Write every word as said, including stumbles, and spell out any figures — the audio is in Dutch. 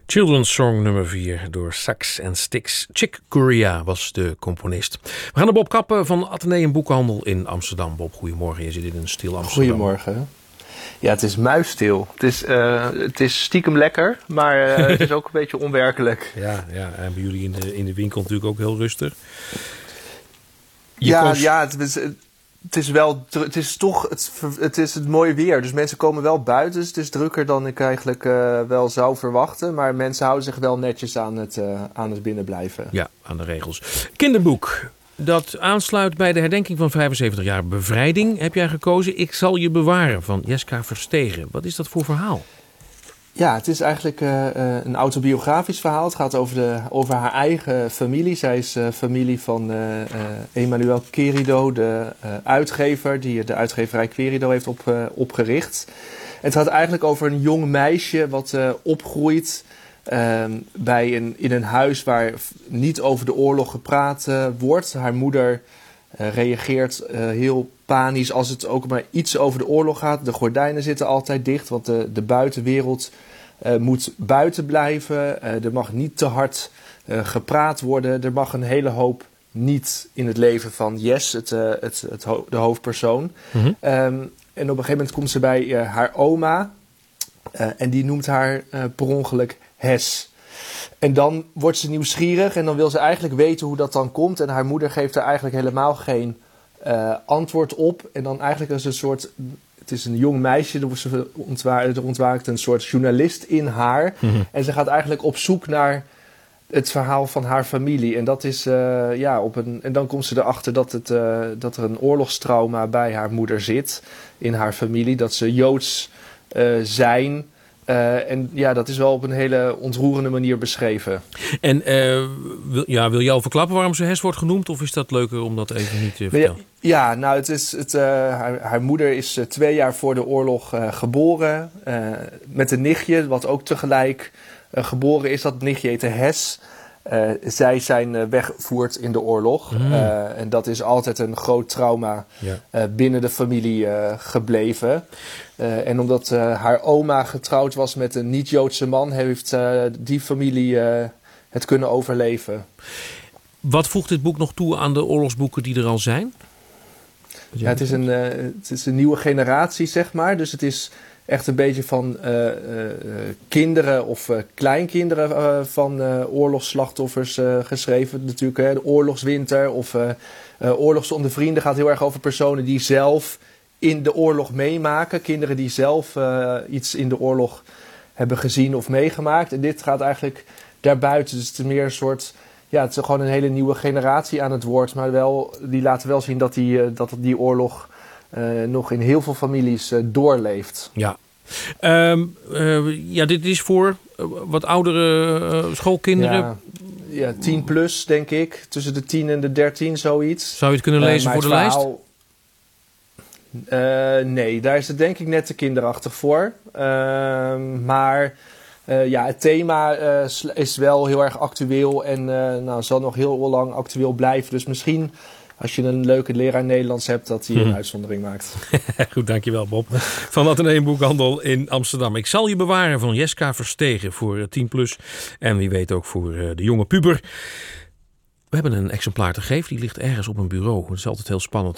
Children's Song nummer vier door Sax en Sticks. Chick Corea was de componist. We gaan naar Bob Kappen van Atheneum Boekhandel in Amsterdam. Bob, goedemorgen. Je zit in een stil Amsterdam. Goedemorgen. Ja, het is muisstil. Het is, uh, het is stiekem lekker, maar uh, het is ook een beetje onwerkelijk. Ja, ja, en bij jullie in de, in de winkel natuurlijk ook heel rustig. Je ja, koos... ja het, is, het is wel, het is toch, het, het is het mooie weer. Dus mensen komen wel buiten. Dus het is drukker dan ik eigenlijk uh, wel zou verwachten. Maar mensen houden zich wel netjes aan het, uh, aan het binnenblijven. Ja, aan de regels. Kinderboek. Dat aansluit bij de herdenking van vijfenzeventig jaar bevrijding heb jij gekozen. Ik zal je bewaren van Jeska Verstegen. Wat is dat voor verhaal? Ja, het is eigenlijk uh, uh, een autobiografisch verhaal. Het gaat over, de, over haar eigen familie. Zij is uh, familie van uh, uh, Emmanuel Querido, de uh, uitgever, die de uitgeverij Querido heeft op, uh, opgericht. En het gaat eigenlijk over een jong meisje wat uh, opgroeit uh, bij een, in een huis waar niet over de oorlog gepraat uh, wordt. Haar moeder uh, reageert uh, heel panisch als het ook maar iets over de oorlog gaat. De gordijnen zitten altijd dicht, want de, de buitenwereld uh, moet buiten blijven. Uh, er mag niet te hard uh, gepraat worden. Er mag een hele hoop niet in het leven van Jes, het, uh, het, het ho- de hoofdpersoon. Mm-hmm. Um, en op een gegeven moment komt ze bij uh, haar oma. Uh, en die noemt haar uh, per ongeluk Hes. En dan wordt ze nieuwsgierig en dan wil ze eigenlijk weten hoe dat dan komt. En haar moeder geeft er eigenlijk helemaal geen Uh, antwoord op. En dan eigenlijk als een soort, het is een jong meisje, er ontwaakt, er ontwaakt een soort journalist in haar. Mm-hmm. En ze gaat eigenlijk op zoek naar het verhaal van haar familie. En dat is, uh, ja, op een, en dan komt ze erachter dat, het, uh, dat er een oorlogstrauma bij haar moeder zit in haar familie. Dat ze Joods uh, zijn. Uh, en ja, dat is wel op een hele ontroerende manier beschreven. En uh, wil, ja, wil je al verklappen waarom ze Hes wordt genoemd? Of is dat leuker om dat even niet te vertellen? Ja, nou, het is, het, uh, haar, haar moeder is uh, twee jaar voor de oorlog uh, geboren. Uh, met een nichtje, wat ook tegelijk uh, geboren is. Dat nichtje heette Hes. Uh, zij zijn uh, weggevoerd in de oorlog. Mm. Uh, en dat is altijd een groot trauma ja. uh, binnen de familie uh, gebleven. Uh, en omdat uh, haar oma getrouwd was met een niet-Joodse man, heeft uh, die familie uh, het kunnen overleven. Wat voegt dit boek nog toe aan de oorlogsboeken die er al zijn? Ja, het is een, uh, het is een nieuwe generatie, zeg maar. Dus het is echt een beetje van uh, uh, kinderen of uh, kleinkinderen uh, van uh, oorlogsslachtoffers uh, geschreven. Natuurlijk, hè, de oorlogswinter of uh, uh, Oorlog zonder vrienden gaat heel erg over personen die zelf in de oorlog meemaken. Kinderen die zelf uh, iets in de oorlog hebben gezien of meegemaakt. En dit gaat eigenlijk daarbuiten. Dus het is meer een soort, ja, het is gewoon een hele nieuwe generatie aan het woord. Maar wel, die laten wel zien dat die, uh, dat die oorlog Uh, nog in heel veel families uh, doorleeft. Ja. Um, uh, ja, dit is voor uh, wat oudere uh, schoolkinderen. Ja, ja, tien plus, denk ik. Tussen de tien en de dertien, zoiets. Zou je het kunnen lezen uh, voor de verhaal, lijst? Uh, nee, daar is het denk ik net te kinderachtig voor. Uh, maar uh, ja, het thema uh, is wel heel erg actueel en uh, nou, zal nog heel lang actueel blijven. Dus misschien, als je een leuke leraar Nederlands hebt, dat hij een hmm. uitzondering maakt. Goed, dankjewel Bob. Van Atheneum Boekhandel in Amsterdam. Ik zal je bewaren van Jeska Verstegen voor tien plus. En wie weet ook voor de jonge puber. We hebben een exemplaar te geven. Die ligt ergens op een bureau. Het is altijd heel spannend